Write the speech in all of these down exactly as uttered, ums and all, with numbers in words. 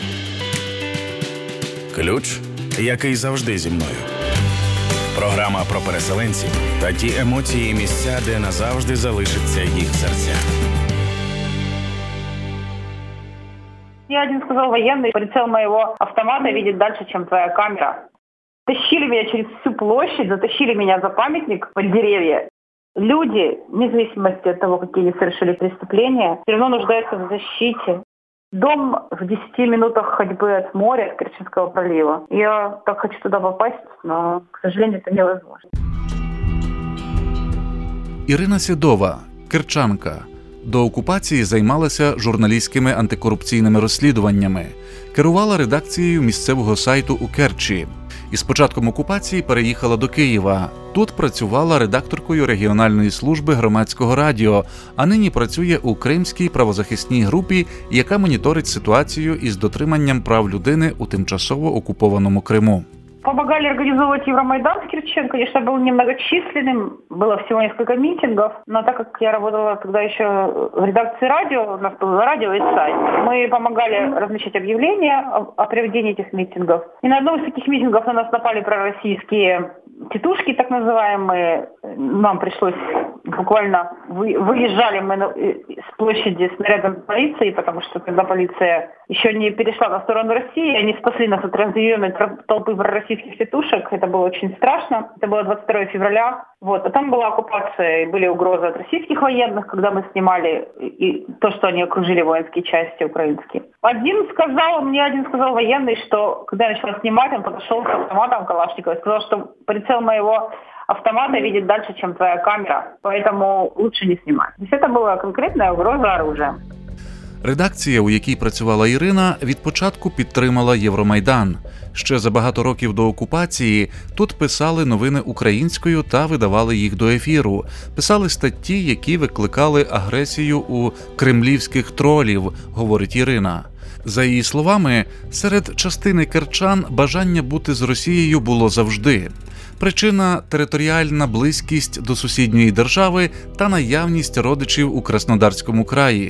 Ключ, який завжди зі мною. Програма про переселенців та ті емоції і місця, де назавжди залишиться їх серця. Мне один сказал военный, прицел моего автомата видит дальше, чем твоя камера. Тащили меня через всю площадь, затащили меня за памятник под деревья. Люди, вне зависимости от того, какие они совершили преступления, все равно нуждаются в защите. Дом в десяти минутах ходьбы от моря, от Керченского пролива. Я так хочу туда попасть, но, к сожалению, это невозможно. Ірина Сідова, керчанка. До окупації займалася журналістськими антикорупційними розслідуваннями. Керувала редакцією місцевого сайту у Керчі. І з початком окупації переїхала до Києва. Тут працювала редакторкою регіональної служби громадського радіо, а нині працює у Кримській правозахисній групі, яка моніторить ситуацію із дотриманням прав людини у тимчасово окупованому Криму. Помогали организовывать Евромайдан в Керчи. Конечно, был немногочисленным, было всего несколько митингов, но так как я работала тогда еще в редакции радио, у нас было радио и сайт, мы помогали размещать объявления о, о проведении этих митингов. И на одном из таких митингов на нас напали пророссийские тетушки, так называемые. Нам пришлось буквально, вы, выезжали мы на, с площади с нарядом полиции, потому что когда полиция еще не перешла на сторону России, они спасли нас от разъяренной толпы пророссийских тетушек. Это было очень страшно. Это было двадцать второго февраля. Вот. Потом была оккупация, и были угрозы от российских военных, когда мы снимали и то, что они окружили воинские части украинские. Один сказал, мне один сказал военный, что когда я начала снимать, он подошел с автоматом Калашникова и сказал, что прицел моего автомата видит дальше, чем твоя камера, поэтому лучше не снимать. То есть это была конкретная угроза оружием. Редакція, у якій працювала Ірина, від початку підтримала Євромайдан. Ще за багато років до окупації тут писали новини українською та видавали їх до ефіру. Писали статті, які викликали агресію у кремлівських тролів, говорить Ірина. За її словами, серед частини керчан бажання бути з Росією було завжди. Причина – територіальна близькість до сусідньої держави та наявність родичів у Краснодарському краї.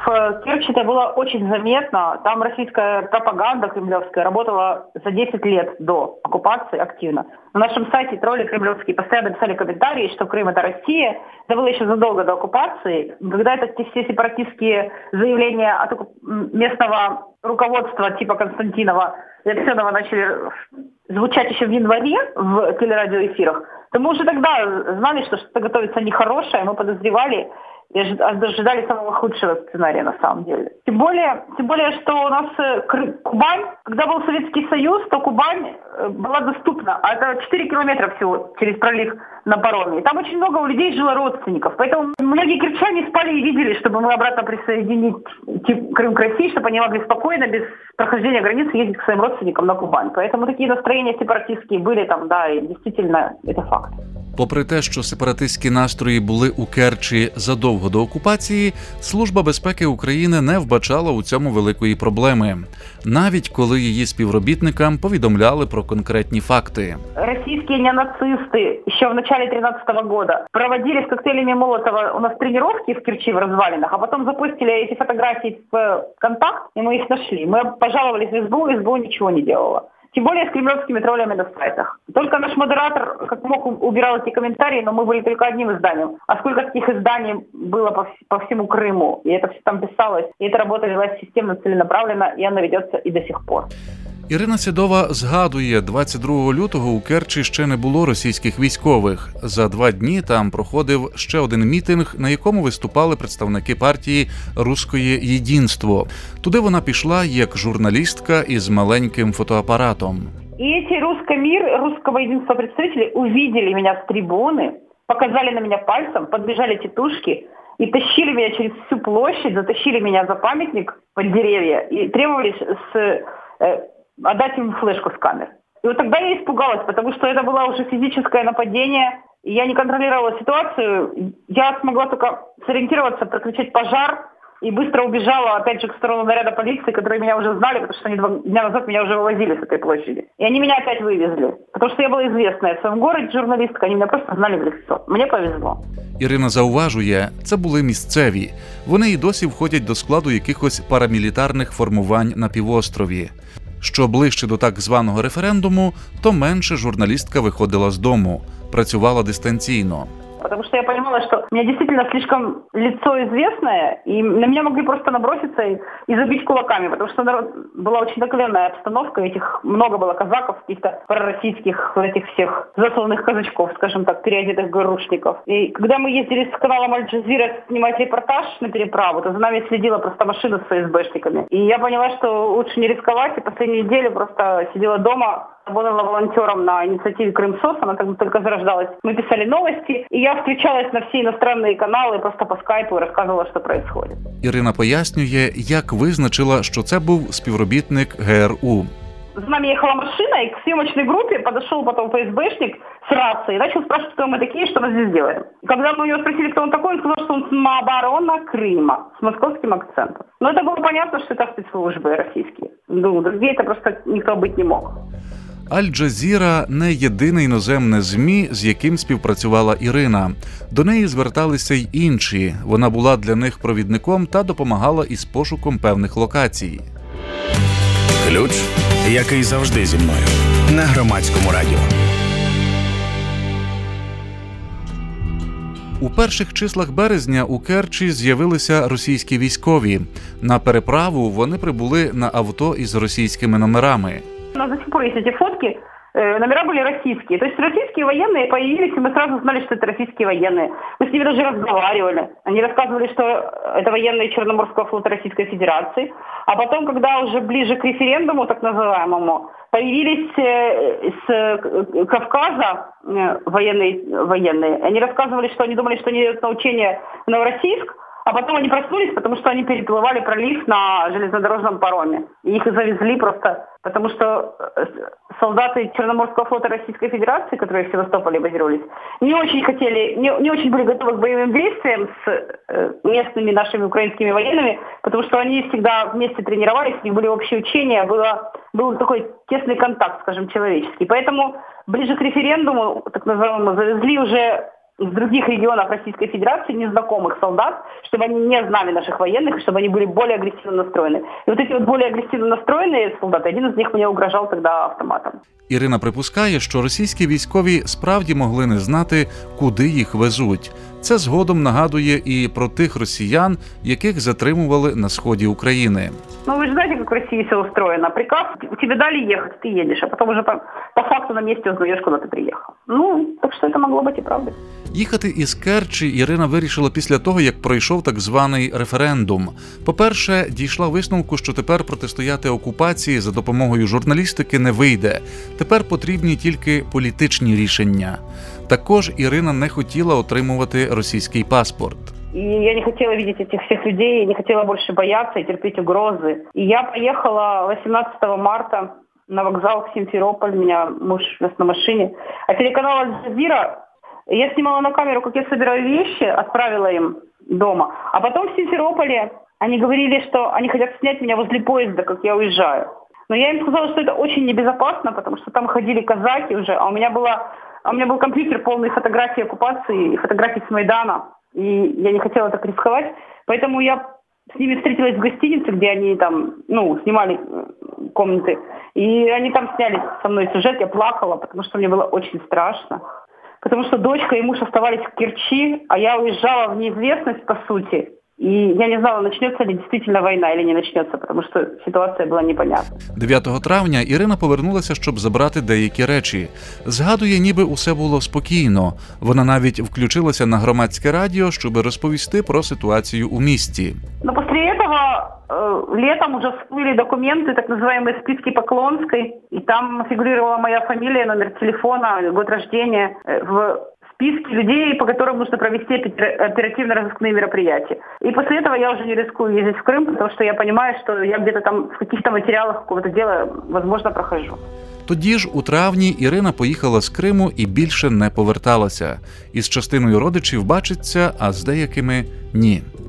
В Керчи это было очень заметно. Там российская пропаганда кремлевская работала за десять лет до оккупации активно. На нашем сайте тролли кремлевские постоянно писали комментарии, что Крым – это Россия. Это было еще задолго до оккупации. Когда это все сепаратистские заявления от местного руководства типа Константинова и Аксенова начали звучать еще в январе в телерадиоэфирах, то мы уже тогда знали, что что-то готовится нехорошее, мы подозревали, и ожидали самого худшего сценария на самом деле. Тем более, тем более, что у нас Кубань, когда был Советский Союз, то Кубань была доступна. А это четыре километра всего через пролив на пароме. И там очень много у людей жило родственников. Поэтому многие керчане спали и видели, чтобы мы обратно присоединить Крым к России, чтобы они могли спокойно, без прохождения границы, ездить к своим родственникам на Кубань. Поэтому такие настроения сепаратистские были там, да, и действительно это факт. Попри те, що сепаратистські настрої були у Керчі задовго до окупації, Служба безпеки України не вбачала у цьому великої проблеми, навіть коли її співробітникам повідомляли про конкретні факти. Російські неонацисти ще в начале тринадцатого года проводили з коктейлями Молотова у нас тренировки в Керчи в развалинах, а потом запустили эти фотографии в контакт, и мы их нашли. Мы пожаловались в СБУ, СБУ ничего не делала. Тем более с кремлевскими троллями на сайтах. Только наш модератор, как мог, убирал эти комментарии, но мы были только одним изданием. А сколько таких изданий было по, по всему Крыму, и это все там писалось, и эта работа велась системно, целенаправленно, и она ведется и до сих пор. Ірина Сідова згадує, двадцять другого лютого у Керчі ще не було російських військових. За два дні там проходив ще один мітинг, на якому виступали представники партії «Русское единство». Туди вона пішла як журналістка із маленьким фотоапаратом. И эти «Русский мир», «Русского единства» представители увидели меня с трибуны, показали на меня пальцем, подбежали тетушки и тащили меня через всю площадь, затащили меня за памятник под деревья и требовали с... отдать им флешку с камер. И вот тогда я испугалась, потому что это было уже физическое нападение, и я не контролировала ситуацию. Я смогла только сориентироваться, прокричать пожар, и быстро убежала, опять же, к сторону наряда полиции, которые меня уже знали, потому что они два дня назад меня уже вывозили с этой площади. И они меня опять вывезли, потому что я была известная в своем городе журналистка, они меня просто знали в лицо. Мне повезло. Ірина зауважує, це були місцеві. Вони і досі входять до складу якихось парамілітарних формувань на півострові. Що ближче до так званого референдуму, то менше журналістка виходила з дому, працювала дистанційно. Потому что я понимала, что у меня действительно слишком лицо известное, и на меня могли просто наброситься и, и забить кулаками, потому что народ, была очень накаленная обстановка, этих много было казаков, каких-то пророссийских, этих всех засланных казачков, скажем так, переодетых ГРУшников. И когда мы ездили с каналом Аль-Джазира снимать репортаж на переправу, то за нами следила просто машина с ФСБшниками. И я поняла, что лучше не рисковать, и последнюю неделю просто сидела дома, работала волонтером на инициативе Крымсос, она тогда только зарождалась. Мы писали новости, и я включалась на все иностранные каналы, просто по скайпу и рассказывала, что происходит. Ірина пояснює, як визначила, що це був співробітник ГРУ. За нами ехала машина, и к съемочной группе подошел потом ФСБшник с рацией и начал спрашивать, кто мы такие, что мы здесь делаем. И когда мы у него спросили, кто он такой, он сказал, что он с Самооборона Крыма, с московским акцентом. Но это было понятно, что это спецслужбы российские. Ну, другие это просто никто быть не мог. Аль-Джазіра – не єдине іноземне ЗМІ, з яким співпрацювала Ірина. До неї зверталися й інші. Вона була для них провідником та допомагала із пошуком певних локацій. Ключ, який завжди зі мною. На Громадському радіо. У перших числах березня у Керчі з'явилися російські військові. На переправу вони прибули на авто із російськими номерами. У нас до сих пор есть эти фотки, э, номера были российские. То есть российские военные появились, и мы сразу знали, что это российские военные. Мы с ними даже разговаривали. Они рассказывали, что это военные Черноморского флота Российской Федерации. А потом, когда уже ближе к референдуму, так называемому, появились э, с э, Кавказа э, военные, военные. Они рассказывали, что они думали, что они идут на учение в Новороссийск, а потом они проснулись, потому что они переплывали пролив на железнодорожном пароме. И их завезли просто, потому что солдаты Черноморского флота Российской Федерации, которые в Севастополе базировались, не очень хотели, не, не очень были готовы к боевым действиям с э, местными нашими украинскими военными, потому что они всегда вместе тренировались, у них были общие учения, было, был такой тесный контакт, скажем, человеческий. Поэтому ближе к референдуму, так называемому, завезли уже из других регионов Российской Федерации незнакомых солдат, чтобы они не знали наших военных, чтобы они были более агрессивно настроены. И вот эти вот более агрессивно настроенные солдаты, один из них мне угрожал тогда автоматом. Ірина припускає, що російські військові справді могли не знати, куди їх везуть. Це згодом нагадує і про тих росіян, яких затримували на сході України. Ну, вы же знаете, как в России все устроено. Приказ, тебе дали ехать, ты едешь, а потом уже по, по факту на месте узнаешь, куда ты приехал. Ну, так что это могло быть и правдой. Їхати із Керчі Ірина вирішила після того, як пройшов так званий референдум. По-перше, дійшла висновку, що тепер протистояти окупації за допомогою журналістики не вийде. Тепер потрібні тільки політичні рішення. Також Ірина не хотіла отримувати російський паспорт. И я не хотела видеть этих всех людей, я не хотела больше бояться и терпеть угрозы. И я поехала восемнадцатого марта на вокзал в Симферополь, у меня муж вез на машине. А телеканал Аль-Джазира, я снимала на камеру, как я собираю вещи, отправила им дома. А потом в Симферополе они говорили, что они хотят снять меня возле поезда, как я уезжаю. Но я им сказала, что это очень небезопасно, потому что там ходили казаки уже, а у меня была, а у меня был компьютер полный фотографий оккупации, фотографий с Майдана. И я не хотела так рисковать, поэтому я с ними встретилась в гостинице, где они там, ну, снимали комнаты. И они там сняли со мной сюжет, я плакала, потому что мне было очень страшно. Потому что дочка и муж оставались в Керчи, а я уезжала в неизвестность, по сути. И я не знала, начнется ли действительно война или не начнется, потому что ситуация была непонятна. дев'ятого травня Ірина повернулася, щоб забрати деякі речі. Згадує, ніби усе було спокійно. Вона навіть включилася на Громадське радіо, щоб розповісти про ситуацію у місті. Но после этого э, летом уже всплыли документы, так называемые списки Поклонской, и там фигурировала моя фамилия, номер телефона, год рождения э, в списки людей, по которым нужно провести оперативно-розыскные мероприятия. И после этого я уже не рискую ездить в Крым, потому что я понимаю, что я где-то там в каких-то материалах какого-то дела, возможно, прохожу. Тоді ж у травні Ірина поїхала з Криму і більше не поверталася. Із частиною родичів бачиться, а з деякими – ні.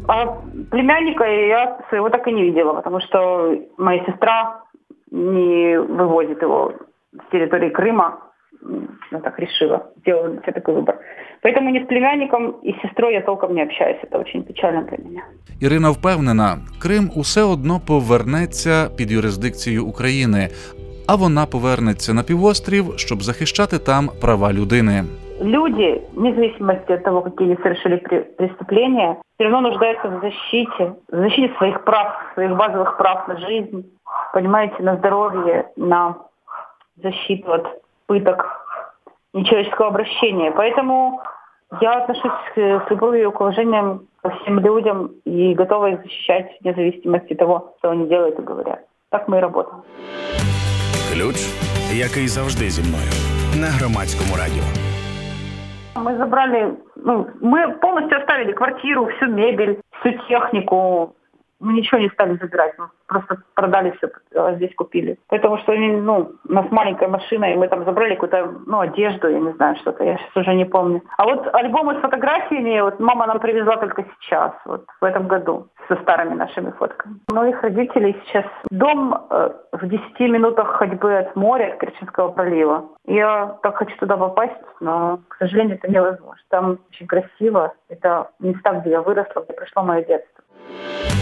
А племянника я своего так и не видела, потому что моя сестра не вывозит его с территории Крыма. Она так решила, сделала для себя такой выбор. Поэтому ни с племянником и с сестрой я толком не общаюсь. Это очень печально для меня. Ірина впевнена, Крим усе одно повернеться під юрисдикцію України, а вона повернеться на півострів, щоб захищати там права людини. Люди, вне зависимости от того, какие они совершили преступления, все равно нуждаются в защите, в защите своих прав, своих базовых прав на жизнь, понимаете, на здоровье, на защиту от пыток, нечеловеческого обращения. Поэтому я отношусь с любовью и уважением ко всем людям и готова их защищать вне зависимости от того, что они делают и говорят. Так мы и работаем. Ключ, який завжди зі мною. На Громадському радіо. Мы забрали, ну, мы полностью оставили квартиру, всю мебель, всю технику. Мы ничего не стали забирать, мы просто продали все, а здесь купили. Потому что, ну, у нас маленькая машина, и мы там забрали какую-то, ну, одежду, я не знаю, что-то, я сейчас уже не помню. А вот альбомы с фотографиями, вот мама нам привезла только сейчас, вот в этом году, со старыми нашими фотками. Моих родителей сейчас дом э, в десяти минутах ходьбы от моря, от Керченского пролива. Я так хочу туда попасть, но, к сожалению, это невозможно. Там очень красиво, это места, где я выросла, где прошло мое детство.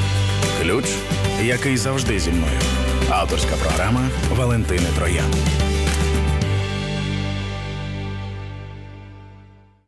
Ключ, який завжди зі мною. Авторська програма Валентини Троян.